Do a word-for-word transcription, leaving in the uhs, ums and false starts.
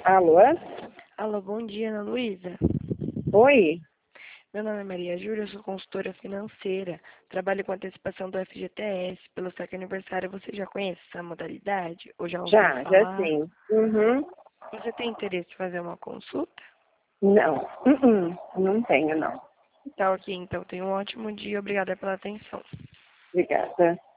Alô? Alô, bom dia, Ana Luísa. Oi? Meu nome é Maria Júlia, eu sou consultora financeira. Trabalho com antecipação do F G T S. Pelo saque aniversário, você já conhece essa modalidade? Ou já ouviu Já, já falar? sim. Uhum. Você tem interesse em fazer uma consulta? Não, uhum. Não tenho, não. Tá ok, então. Tenha um ótimo dia. Obrigada pela atenção. Obrigada.